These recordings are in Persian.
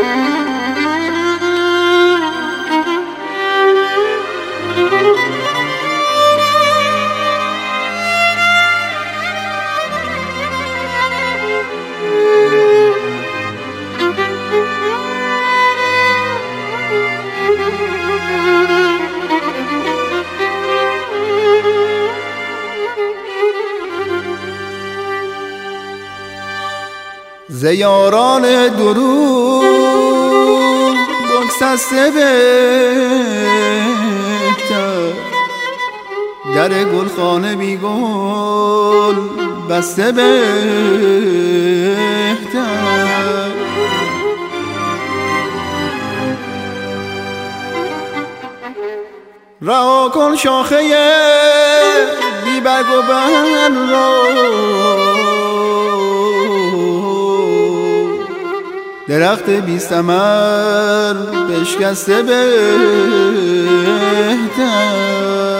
ز یاران دروغ بگسسته بهتر، در گلخانه بی گل بسته بهتر. رها کن شاخه بی برگ و بر را، درخت بی ثمر بشکسته بهتر.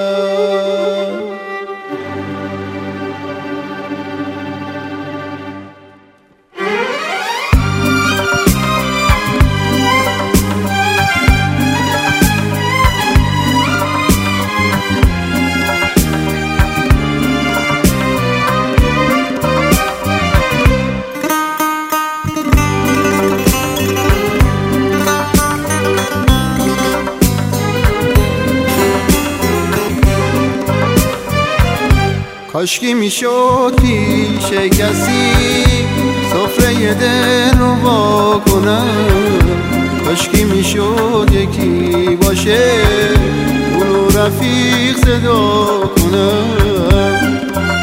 کاشکی میشد پیش کسی سفره دل رو وا کنم، کاشکی میشد یکی باشه اونو رفیق صدا کنم.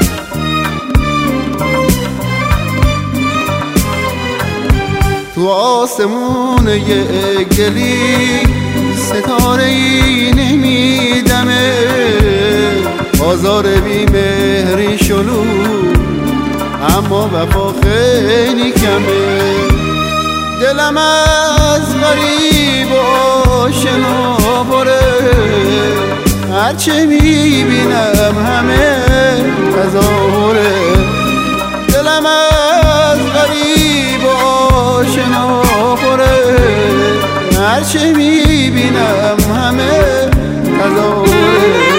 تو آسمون یک گلی ستاره‌ای نمیدمه، بازار بی مهری شلو اما وفا خیلی کمه. دلم از غریب و آشنا پره، هرچه میبینم همه تظاهره. دلم از غریب و آشنا پره، هرچه میبینم همه تظاهره.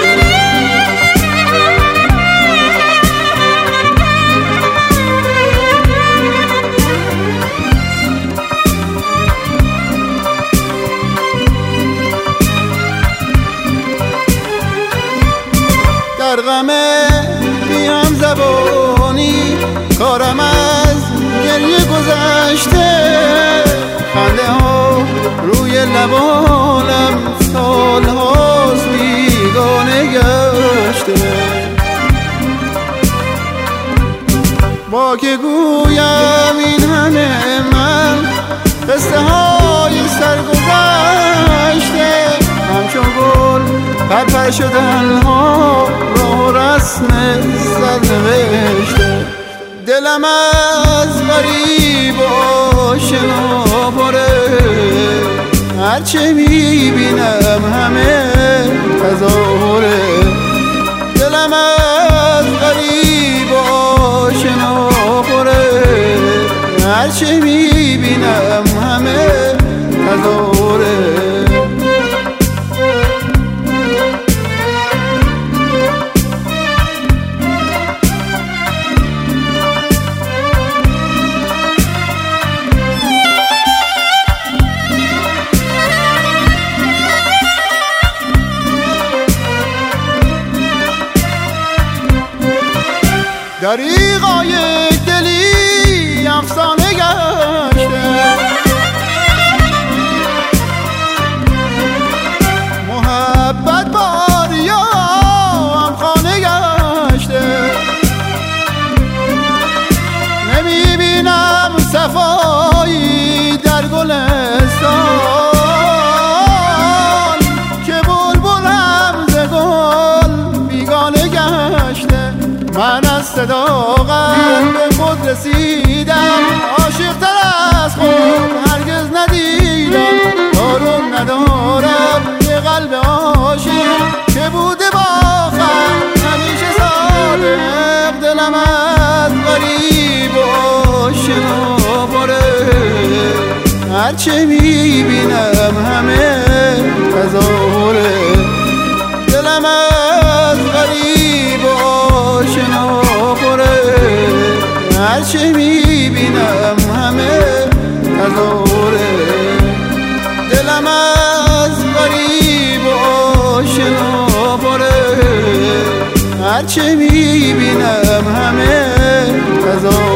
در غم بیام زبانی کارم از گریه گذشته، خنده ها روی لبانم سال هاست بیگانه گشته. با که گویم این همه من قصه های سرگذشته، همچون گل پرپر شدن ها راه و رسم سرنوشته. دلم از غریب و آشنا پره، هرچه میبینم همه تظاهره. دلم از غریب و آشنا پره، هرچه میبینم همه تظاهره. دریغای دلی افسانه گشته، محبت باریا هم خانه گشته. نمیبینم صفایی در گلستان، که بلبل هم ز گل بیگانه گشته. من از صداقت هرچه میبینم همه تظاهره. دلم از غریب و آشنا پره، هرچه میبینم همه تظاهره. دلم از غریب و آشنا پره، هرچه میبینم همه تظاهره.